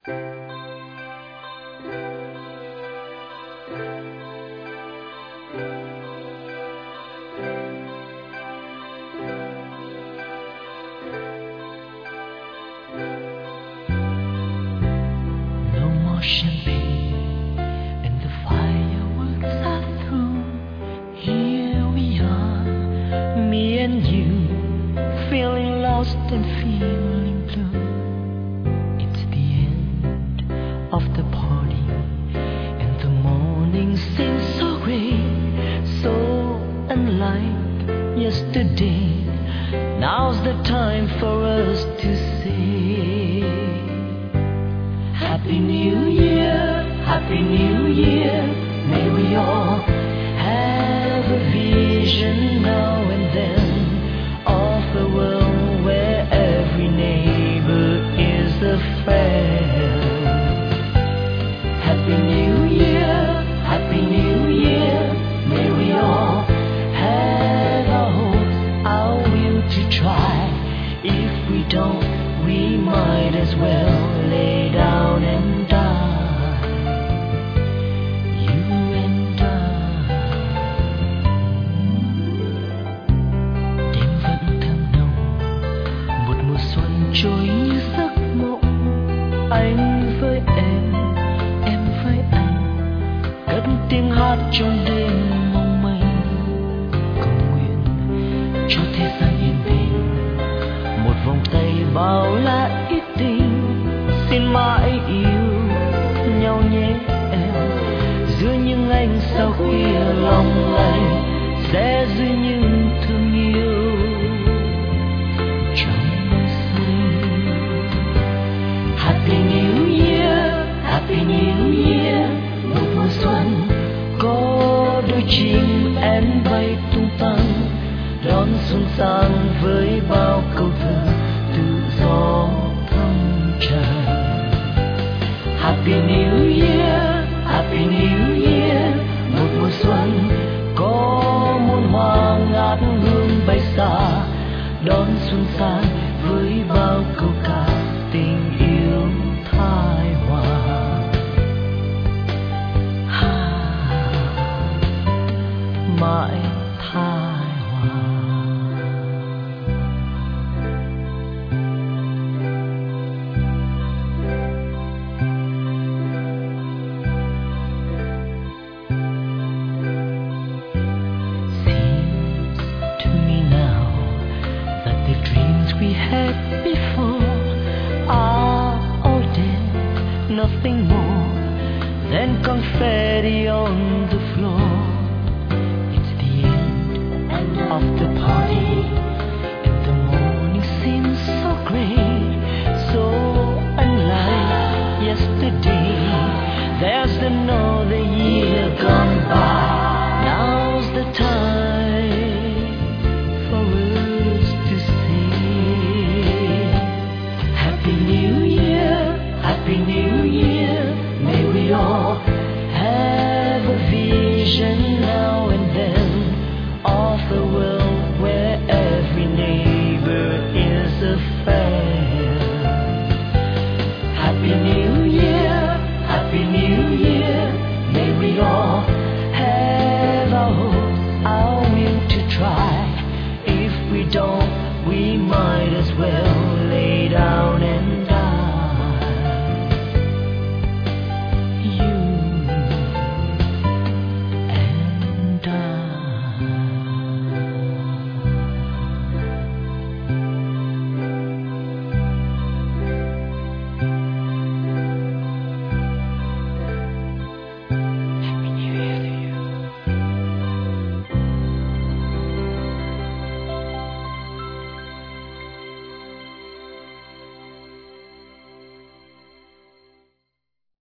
No more champagne and the fireworks are through. Here we are, me and you, feeling lost and feeling blue. It's the end of the party, and the morning seems so gray, so unlike yesterday. Now's the time for us to say Happy New Year, Happy New Year. May we all have a vision now and then of a world where every neighbor is a friend. Happy New Year, Happy New Year. May we all have our hopes, our will to try. If we don't, we might as well lay down and die. You and I. Đêm vẫn thơm nồng, một mùa xuân trôi như giấc mộng. Anh với em với anh, cất tiếng hát trong đêm mong manh. Cầu nguyện cho thế gian yên bình, một vòng tay bao la ít tình. Xin mãi yêu nhau nhé em, giữa những ánh sao khuya long lanh, sẽ giữ những thương yêu trong xanh. Happy New Year, Happy New Year. Một mùa xuân có đôi chim én bay tung tăng, đón xuân sang với bao câu thơ tự do thăng tràn. Happy New Year, Happy New Year. Một mùa xuân có muôn hoa ngát hương bay xa, đón xuân sang với bao câu ca tình yêu thai hòa. Mãi thai hòa. Seems to me now that the dreams we had before are all dead, nothing more than confetti on the floor.